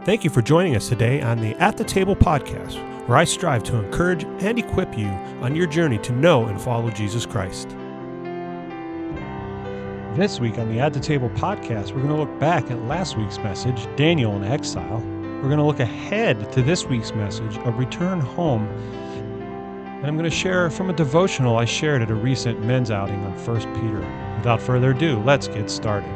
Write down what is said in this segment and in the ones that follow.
Thank you for joining us today on the At the Table podcast, where I strive to encourage and equip you on your journey to know and follow Jesus Christ. This week on the At the Table podcast, we're going to look back at last week's message, Daniel in Exile. We're going to look ahead to this week's message, A Return Home. And I'm going to share from a devotional I shared at a recent men's outing on 1 Peter. Without further ado, let's get started.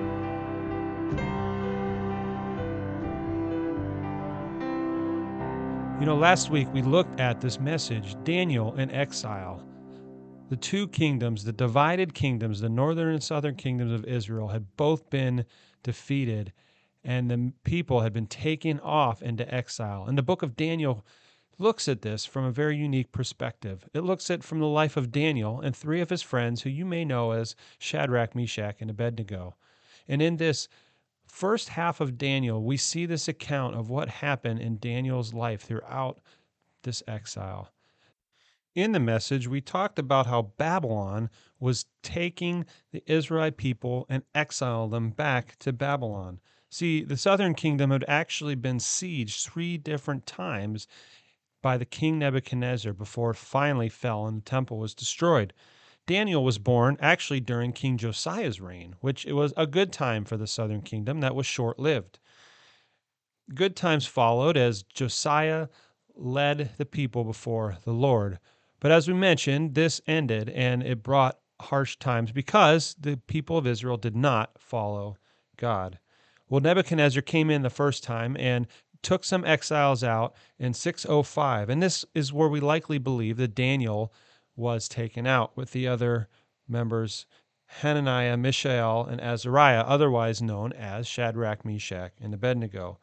Last week we looked at this message, Daniel in Exile. The two kingdoms, the divided kingdoms, the northern and southern kingdoms of Israel had both been defeated, and the people had been taken off into exile. And the book of Daniel looks at this from a very unique perspective. It looks at from the life of Daniel and three of his friends who you may know as Shadrach, Meshach, and Abednego. And in this first half of Daniel, we see this account of what happened in Daniel's life throughout this exile. In the message, we talked about how Babylon was taking the Israelite people and exiling them back to Babylon. See, the southern kingdom had actually been sieged 3 different times by the king Nebuchadnezzar before it finally fell and the temple was destroyed. Daniel was born actually during King Josiah's reign, which it was a good time for the southern kingdom that was short-lived. Good times followed as Josiah led the people before the Lord. But as we mentioned, this ended and it brought harsh times because the people of Israel did not follow God. Well, Nebuchadnezzar came in the first time and took some exiles out in 605. And this is where we likely believe that Daniel was taken out with the other members, Hananiah, Mishael, and Azariah, otherwise known as Shadrach, Meshach, and Abednego.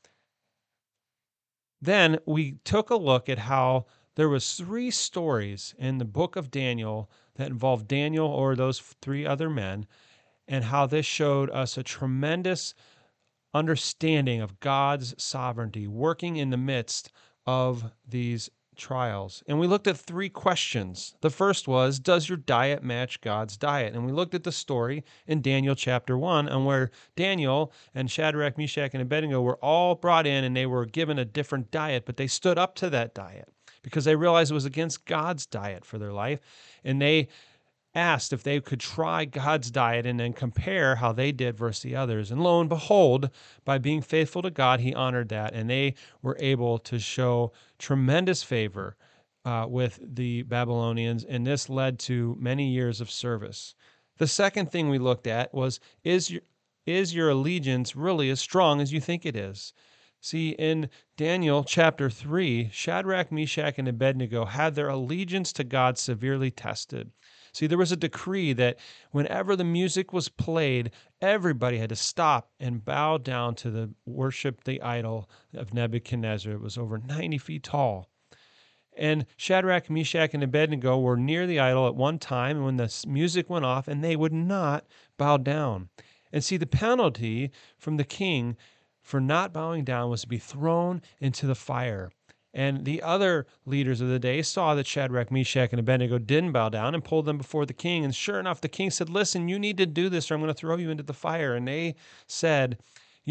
Then we took a look at how there was 3 stories in the book of Daniel that involved Daniel or those 3 other men, and how this showed us a tremendous understanding of God's sovereignty working in the midst of these trials. And we looked at 3 questions. The first was, does your diet match God's diet? And we looked at the story in Daniel chapter 1 and where Daniel and Shadrach, Meshach, and Abednego were all brought in and they were given a different diet, but they stood up to that diet because they realized it was against God's diet for their life. And they asked if they could try God's diet and then compare how they did versus the others. And lo and behold, by being faithful to God, he honored that, and they were able to show tremendous favor with the Babylonians, and this led to many years of service. The second thing we looked at was, is your allegiance really as strong as you think it is? See, in Daniel chapter 3, Shadrach, Meshach, and Abednego had their allegiance to God severely tested. See, there was a decree that whenever the music was played, everybody had to stop and bow down to worship the idol of Nebuchadnezzar. It was over 90 feet tall. And Shadrach, Meshach, and Abednego were near the idol at one time when the music went off, and they would not bow down. And see, the penalty from the king for not bowing down was to be thrown into the fire. And the other leaders of the day saw that Shadrach, Meshach, and Abednego didn't bow down and pulled them before the king. And sure enough, the king said, listen, you need to do this or I'm going to throw you into the fire. And they said,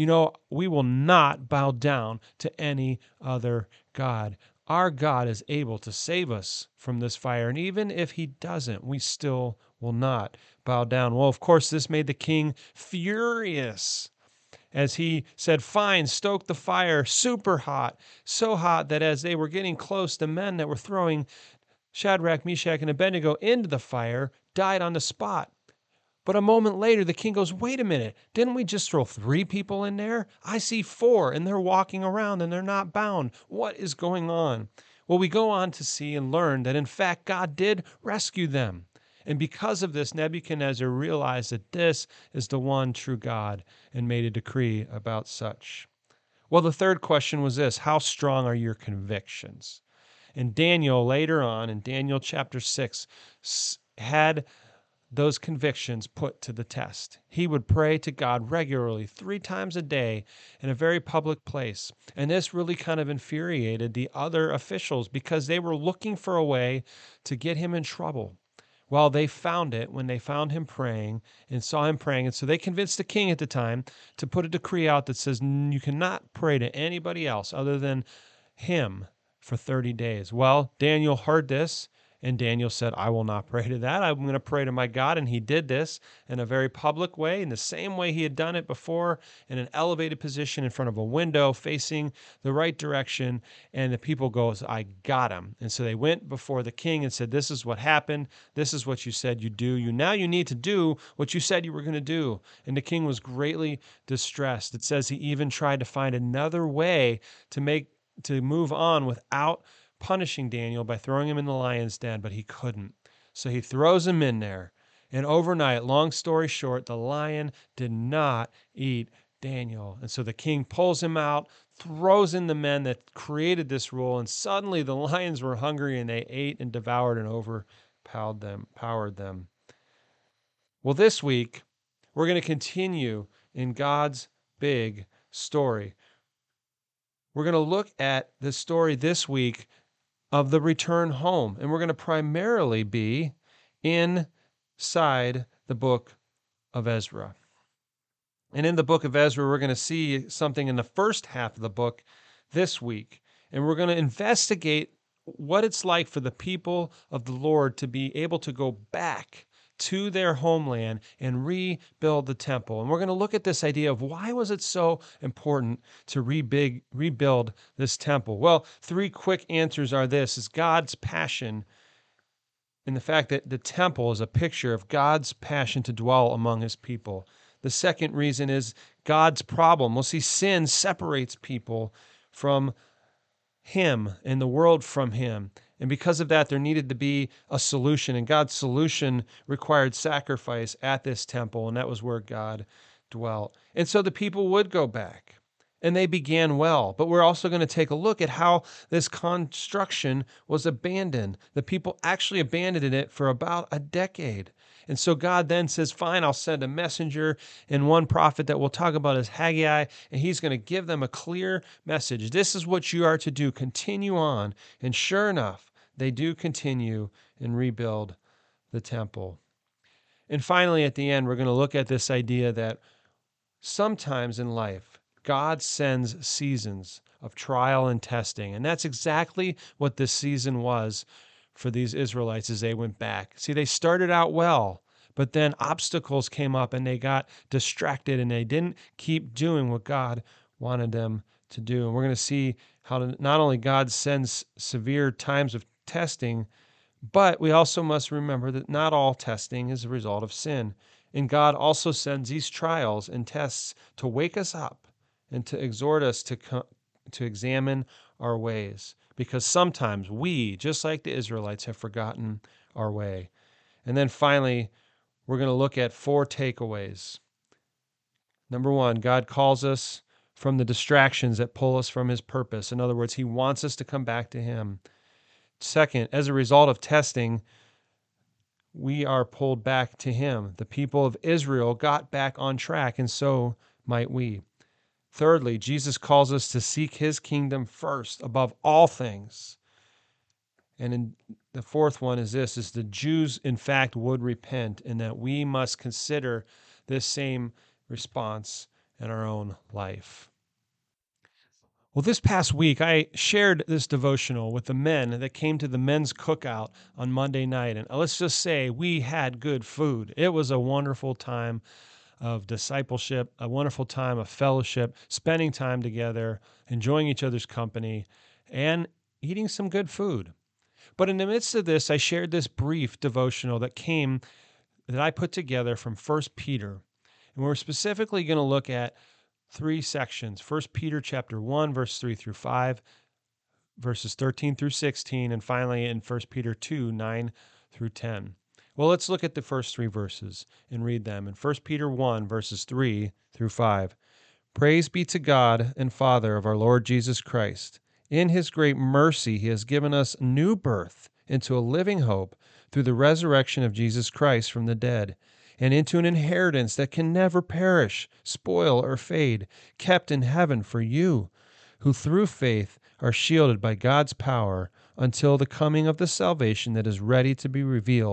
we will not bow down to any other god. Our God is able to save us from this fire. And even if he doesn't, we still will not bow down. Well, of course, this made the king furious, as he said, fine, stoke the fire, super hot, so hot that as they were getting close, the men that were throwing Shadrach, Meshach, and Abednego into the fire died on the spot. But a moment later, the king goes, wait a minute, didn't we just throw 3 people in there? I see 4, and they're walking around, and they're not bound. What is going on? Well, we go on to see and learn that, in fact, God did rescue them. And because of this, Nebuchadnezzar realized that this is the one true God and made a decree about such. Well, the third question was this: how strong are your convictions? And Daniel, later on in Daniel chapter 6, had those convictions put to the test. He would pray to God regularly 3 times a day in a very public place. And this really kind of infuriated the other officials because they were looking for a way to get him in trouble. Well, they found it when they found him praying and saw him praying. And so they convinced the king at the time to put a decree out that says you cannot pray to anybody else other than him for 30 days. Well, Daniel heard this, and Daniel said, I will not pray to that. I'm going to pray to my God. And he did this in a very public way, in the same way he had done it before, in an elevated position in front of a window facing the right direction. And the people goes, I got him. And so they went before the king and said, this is what happened. This is what you said you do. Now you need to do what you said you were going to do. And the king was greatly distressed. It says he even tried to find another way to move on without punishing Daniel by throwing him in the lion's den, but he couldn't. So he throws him in there. And overnight, long story short, the lion did not eat Daniel. And so the king pulls him out, throws in the men that created this rule, and suddenly the lions were hungry and they ate and devoured and overpowered them. Well, this week, we're going to continue in God's big story. We're going to look at the story this week of the return home, and we're going to primarily be inside the book of Ezra. And in the book of Ezra, we're going to see something in the first half of the book this week, and we're going to investigate what it's like for the people of the Lord to be able to go back to their homeland and rebuild the temple. And we're going to look at this idea of why was it so important to rebuild this temple? Well, three quick answers are this: is God's passion, and the fact that the temple is a picture of God's passion to dwell among his people. The second reason is God's problem. We'll see sin separates people from him and the world from him. And because of that, there needed to be a solution. And God's solution required sacrifice at this temple, and that was where God dwelt. And so the people would go back, and they began well. But we're also going to take a look at how this construction was abandoned. The people actually abandoned it for about a decade. And so God then says, fine, I'll send a messenger, and one prophet that we'll talk about is Haggai, and he's going to give them a clear message. This is what you are to do. Continue on. And sure enough, they do continue and rebuild the temple. And finally, at the end, we're going to look at this idea that sometimes in life, God sends seasons of trial and testing. And that's exactly what this season was for these Israelites as they went back. See, they started out well, but then obstacles came up and they got distracted and they didn't keep doing what God wanted them to do. And we're going to see how not only God sends severe times of testing, but we also must remember that not all testing is a result of sin. And God also sends these trials and tests to wake us up and to exhort us to examine our ways. Because sometimes we, just like the Israelites, have forgotten our way. And then finally, we're going to look at 4 takeaways. Number 1, God calls us from the distractions that pull us from his purpose. In other words, he wants us to come back to him. Second, as a result of testing, we are pulled back to him. The people of Israel got back on track, and so might we. Thirdly, Jesus calls us to seek his kingdom first above all things. And the fourth one is this, is the Jews, in fact, would repent, and that we must consider this same response in our own life. Well, this past week, I shared this devotional with the men that came to the men's cookout on Monday night. And let's just say we had good food. It was a wonderful time of discipleship, a wonderful time of fellowship, spending time together, enjoying each other's company, and eating some good food. But in the midst of this, I shared this brief devotional that I put together from 1 Peter. And we're specifically going to look at 3 sections. 1 Peter chapter 1, verse 3 through 5, verses 13 through 16, and finally in 1 Peter 2, 9 through 10. Well, let's look at the first 3 verses and read them. In 1 Peter 1, verses 3 through 5. Praise be to God and Father of our Lord Jesus Christ. In his great mercy, he has given us new birth into a living hope through the resurrection of Jesus Christ from the dead, and into an inheritance that can never perish, spoil, or fade, kept in heaven for you, who through faith are shielded by God's power until the coming of the salvation that is ready to be revealed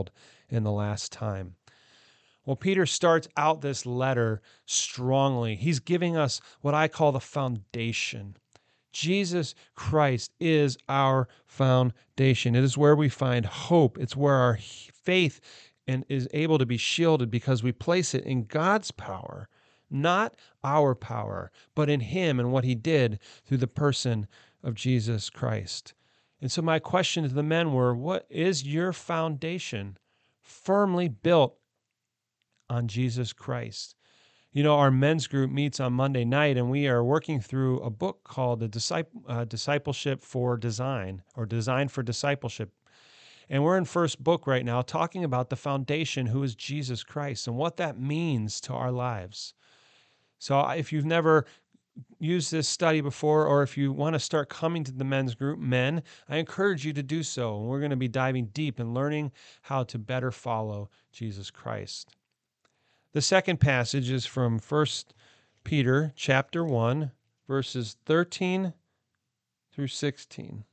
in the last time. Well, Peter starts out this letter strongly. He's giving us what I call the foundation. Jesus Christ is our foundation. It is where we find hope. It's where our faith and is able to be shielded because we place it in God's power, not our power, but in him and what he did through the person of Jesus Christ. And so my question to the men were, what is your foundation firmly built on Jesus Christ? You know, our men's group meets on Monday night, and we are working through a book called The Discipleship for Design, or Design for Discipleship. And we're in first book right now talking about the foundation, who is Jesus Christ, and what that means to our lives. So if you've never used this study before, or if you want to start coming to the men's group, men, I encourage you to do so. And we're going to be diving deep and learning how to better follow Jesus Christ. The second passage is from 1 Peter chapter 1, verses 13 through 16.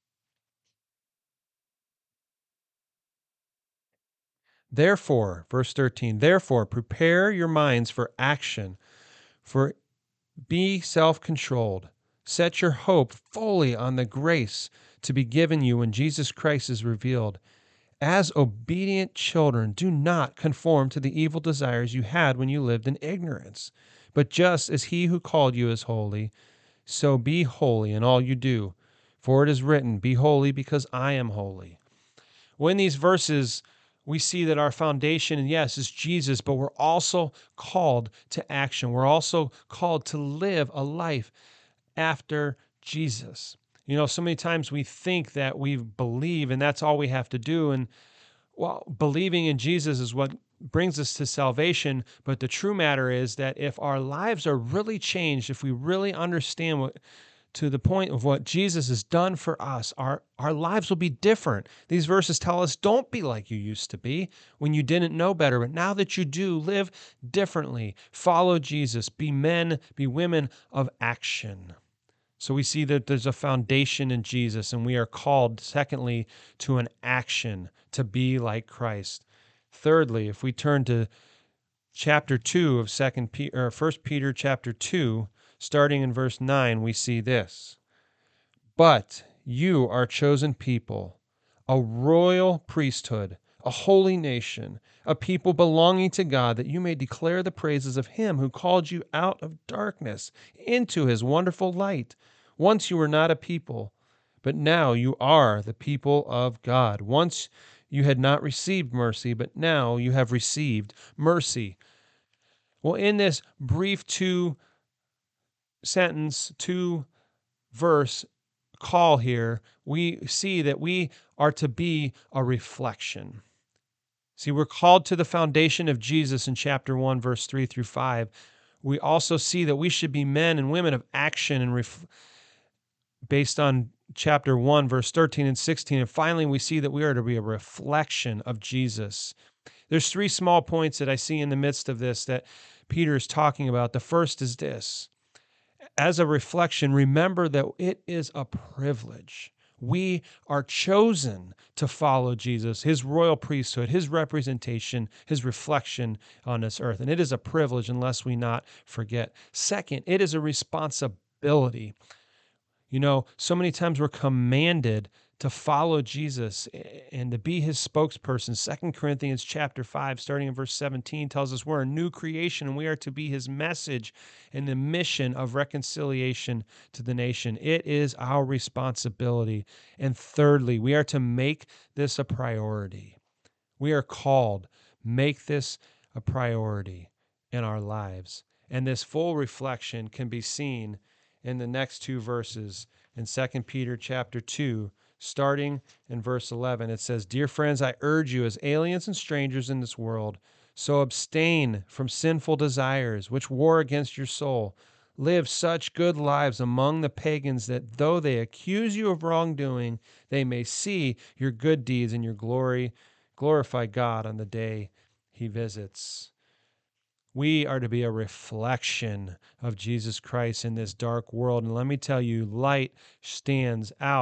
Therefore, verse 13, therefore prepare your minds for action, for be self-controlled. Set your hope fully on the grace to be given you when Jesus Christ is revealed. As obedient children, do not conform to the evil desires you had when you lived in ignorance. But just as he who called you is holy, so be holy in all you do. For it is written, be holy because I am holy. Well, in these verses, we see that our foundation, yes, is Jesus, but we're also called to action. We're also called to live a life after Jesus. You know, so many times we think that we believe and that's all we have to do. And well, believing in Jesus is what brings us to salvation. But the true matter is that if our lives are really changed, if we really understand what, to the point of what Jesus has done for us, our lives will be different. These verses tell us, don't be like you used to be when you didn't know better. But now that you do, live differently. Follow Jesus. Be men, be women of action. So we see that there's a foundation in Jesus, and we are called, secondly, to an action to be like Christ. Thirdly, if we turn to chapter 2 of 1 Peter chapter 2, starting in verse 9, we see this. But you are a chosen people, a royal priesthood, a holy nation, a people belonging to God, that you may declare the praises of him who called you out of darkness into his wonderful light. Once you were not a people, but now you are the people of God. Once you had not received mercy, but now you have received mercy. Well, in this brief two verse call here, we see that we are to be a reflection. See, we're called to the foundation of Jesus in chapter 1, verse 3 through 5. We also see that we should be men and women of action and based on chapter 1, verse 13 and 16. And finally, we see that we are to be a reflection of Jesus. There's three small points that I see in the midst of this that Peter is talking about. The first is this. As a reflection, remember that it is a privilege. We are chosen to follow Jesus, his royal priesthood, his representation, his reflection on this earth. And it is a privilege unless we not forget. Second, it is a responsibility. You know, so many times we're commanded to follow Jesus and to be his spokesperson. 2 Corinthians chapter 5, starting in verse 17, tells us we're a new creation and we are to be his message and the mission of reconciliation to the nation. It is our responsibility. And thirdly, we are to make this a priority. We are called, make this a priority in our lives. And this full reflection can be seen in the next two verses in 2 Peter chapter 2, starting in verse 11. It says, "Dear friends, I urge you as aliens and strangers in this world, so abstain from sinful desires which war against your soul. Live such good lives among the pagans that though they accuse you of wrongdoing, they may see your good deeds and glorify God on the day he visits." We are to be a reflection of Jesus Christ in this dark world. And let me tell you, light stands out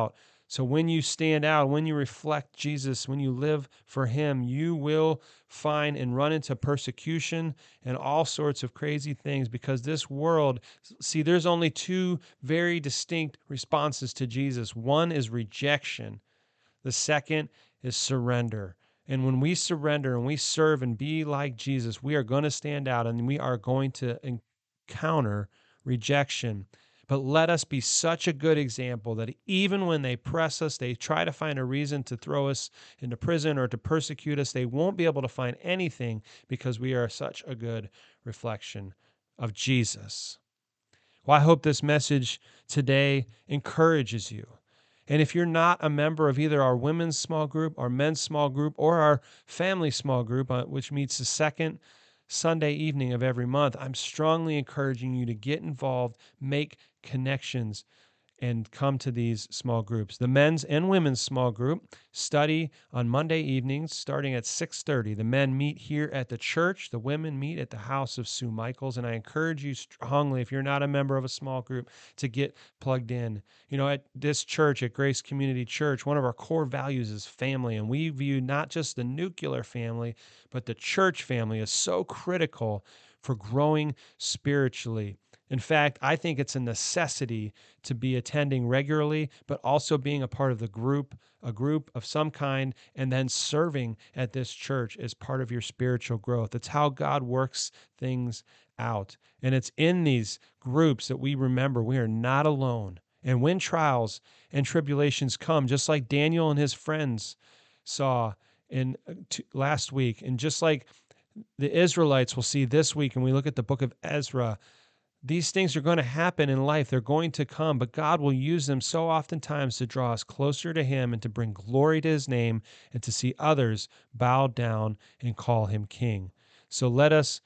So when you stand out, when you reflect Jesus, when you live for him, you will find and run into persecution and all sorts of crazy things, because this world, see, there's only two very distinct responses to Jesus. One is rejection. The second is surrender. And when we surrender and we serve and be like Jesus, we are going to stand out and we are going to encounter rejection. But let us be such a good example that even when they press us, they try to find a reason to throw us into prison or to persecute us, they won't be able to find anything, because we are such a good reflection of Jesus. Well, I hope this message today encourages you. And if you're not a member of either our women's small group, our men's small group, or our family small group, which meets the second Sunday evening of every month, I'm strongly encouraging you to get involved, make connections, and come to these small groups. The men's and women's small group study on Monday evenings starting at 6:30. The men meet here at the church. The women meet at the house of Sue Michaels. And I encourage you strongly, if you're not a member of a small group, to get plugged in. You know, at this church, at Grace Community Church, one of our core values is family. And we view not just the nuclear family, but the church family as so critical for growing spiritually. In fact, I think it's a necessity to be attending regularly, but also being a part of a group of some kind, and then serving at this church as part of your spiritual growth. It's how God works things out. And it's in these groups that we remember we are not alone. And when trials and tribulations come, just like Daniel and his friends saw in last week, and just like the Israelites will see this week, and we look at the book of Ezra, these things are going to happen in life. They're going to come, but God will use them so oftentimes to draw us closer to him and to bring glory to his name and to see others bow down and call him king. So let us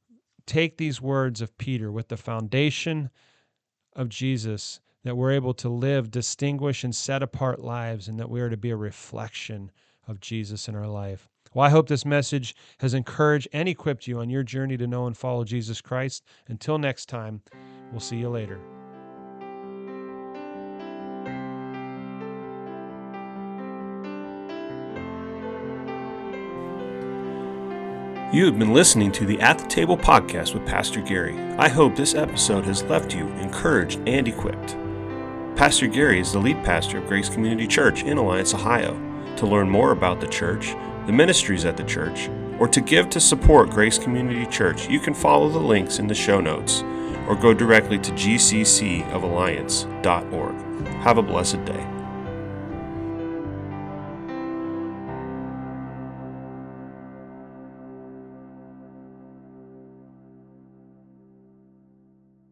take these words of Peter with the foundation of Jesus, that we're able to live distinguished and set apart lives, and that we are to be a reflection of Jesus in our life. Well, I hope this message has encouraged and equipped you on your journey to know and follow Jesus Christ. Until next time, we'll see you later. You have been listening to the At the Table podcast with Pastor Gary. I hope this episode has left you encouraged and equipped. Pastor Gary is the lead pastor of Grace Community Church in Alliance, Ohio. To learn more about the church, the ministries at the church, or to give to support Grace Community Church, you can follow the links in the show notes or go directly to gccofalliance.org. Have a blessed day.